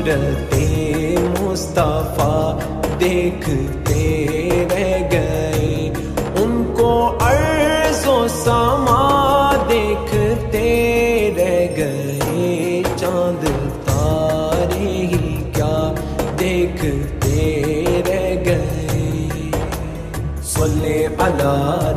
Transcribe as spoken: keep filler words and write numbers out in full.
सूरते मुस्तफा देखते रह गए, उनको अर्ज़ो समा देखते रह गए। चांद तारे ही क्या देखते रह गए। सल्ले अला